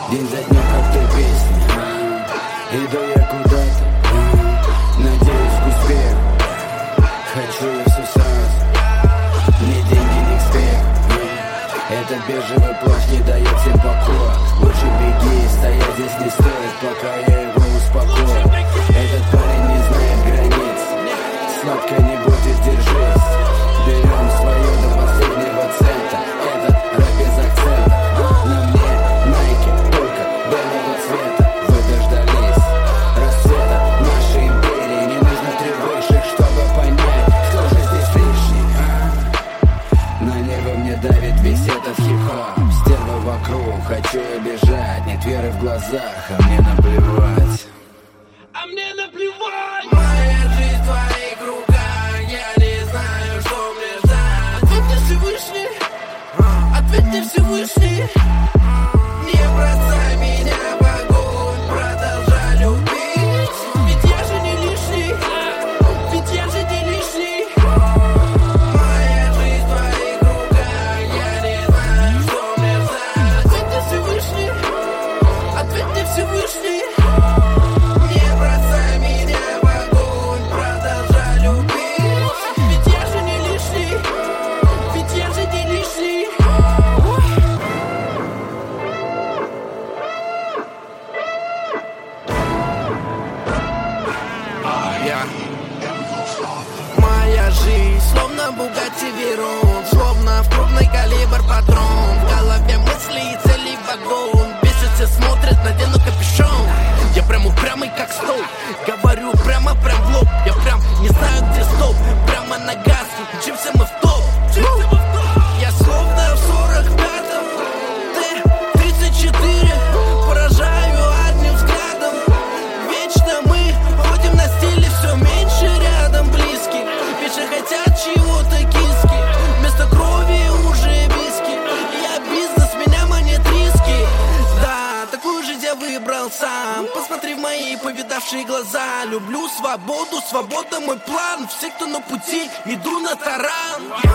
День за днем, как той песни. Иду я куда-то, надеюсь к успеху. Хочу я все сразу, ни деньги, ни успех. Этот бежевый плащ не дает всем покоя. Лучше беги, стоять здесь не стоит, пока я его успокою. Этот парень не знает границ, сладко не будет, держись. Берем свое до последнего цента. Этот рэп без акцента. На мне найки только белого цвета. Вы дождались рассвета нашей империи. Не нужно три высших, чтобы понять, кто же здесь лишний. На небо мне давит весь этот хип-хоп. Стерва вокруг, хочу я бежать. Нет веры в глазах, а мне наплевать. А мне наплевать. Моя жизнь в твоих руках, я не знаю, что мне ждать. Ответь Всевышний, ответь Всевышний. Не бросай меня в огонь, продолжай любить. Ведь я же не лишний, ведь я же не лишний. Моя жизнь в твоих руках, я не знаю, что мне ждать. Ответь Всевышний, ответь Всевышний. Не бросай меня в огонь, продолжай любить. Ведь я же не лишний, ведь я же не лишний. Моя жизнь словно Бугатти Вейрон, словно в крупный калибр патрон. В голове мысли и цели вагон. Бесит, все смотрят, надену капюшон. Я прям упрямый как стол, говорю прям в лоб. Я прям не знаю, где стоп, прямо на газ, мчимся мы в топ. Я словно в 45-м, ты 34, поражаю одним взглядом. Вечно мы ходим на стиле, все меньше рядом близких. Ведь же хотят чего-то киски, вместо крови уже виски. Я бизнес, меня манит риски. Да, такую жизнь я выбрал сам. Посмотри в мои повидавшие глаза. Люблю свободу, свобода мой план. Все, кто на пути, иду на таран.